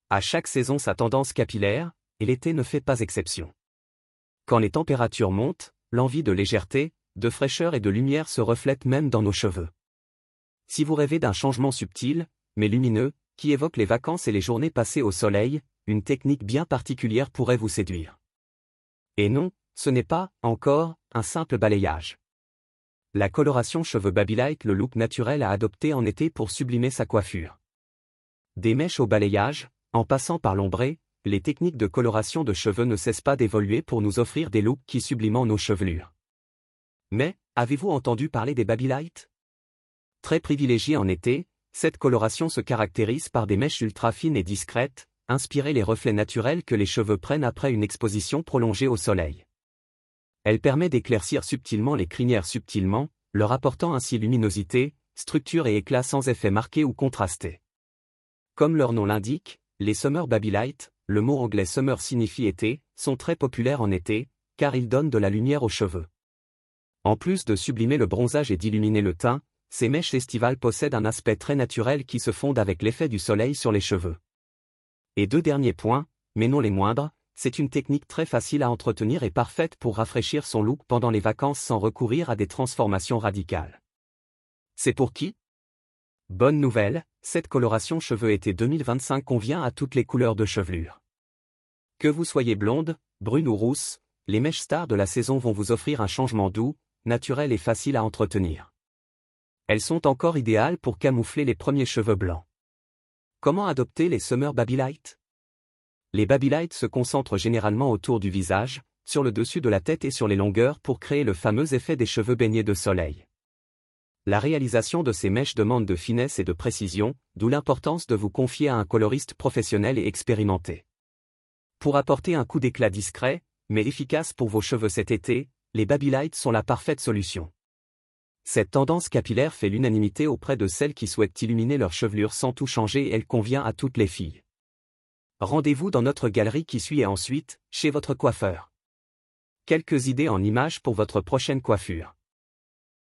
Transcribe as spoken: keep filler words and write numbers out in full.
À chaque saison sa tendance capillaire, et l'été ne fait pas exception. Quand les températures montent, l'envie de légèreté, de fraîcheur et de lumière se reflète même dans nos cheveux. Si vous rêvez d'un changement subtil, mais lumineux, qui évoque les vacances et les journées passées au soleil, une technique bien particulière pourrait vous séduire. Et non, ce n'est pas, encore, un simple balayage. La coloration cheveux Babylight, le look naturel à adopter en été pour sublimer sa coiffure. Des mèches au balayage, en passant par l'ombré, les techniques de coloration de cheveux ne cessent pas d'évoluer pour nous offrir des looks qui subliment nos chevelures. Mais, avez-vous entendu parler des Babylight? Très privilégiée en été, cette coloration se caractérise par des mèches ultra fines et discrètes, inspirées les reflets naturels que les cheveux prennent après une exposition prolongée au soleil. Elle permet d'éclaircir subtilement les crinières subtilement, leur apportant ainsi luminosité, structure et éclat sans effet marqué ou contrasté. Comme leur nom l'indique, les Summer Babylight, le mot anglais summer signifie été, sont très populaires en été, car ils donnent de la lumière aux cheveux. En plus de sublimer le bronzage et d'illuminer le teint, ces mèches estivales possèdent un aspect très naturel qui se fonde avec l'effet du soleil sur les cheveux. Et deux derniers points, mais non les moindres, c'est une technique très facile à entretenir et parfaite pour rafraîchir son look pendant les vacances sans recourir à des transformations radicales. C'est pour qui? Bonne nouvelle, cette coloration cheveux été deux mille vingt-cinq convient à toutes les couleurs de chevelure. Que vous soyez blonde, brune ou rousse, les mèches stars de la saison vont vous offrir un changement doux, naturel et facile à entretenir. Elles sont encore idéales pour camoufler les premiers cheveux blancs. Comment adopter les Summer Babylight? Les Babylight se concentrent généralement autour du visage, sur le dessus de la tête et sur les longueurs pour créer le fameux effet des cheveux baignés de soleil. La réalisation de ces mèches demande de finesse et de précision, d'où l'importance de vous confier à un coloriste professionnel et expérimenté. Pour apporter un coup d'éclat discret, mais efficace pour vos cheveux cet été, les Babylight sont la parfaite solution. Cette tendance capillaire fait l'unanimité auprès de celles qui souhaitent illuminer leur chevelure sans tout changer et elle convient à toutes les filles. Rendez-vous dans notre galerie qui suit et ensuite, chez votre coiffeur. Quelques idées en images pour votre prochaine coiffure.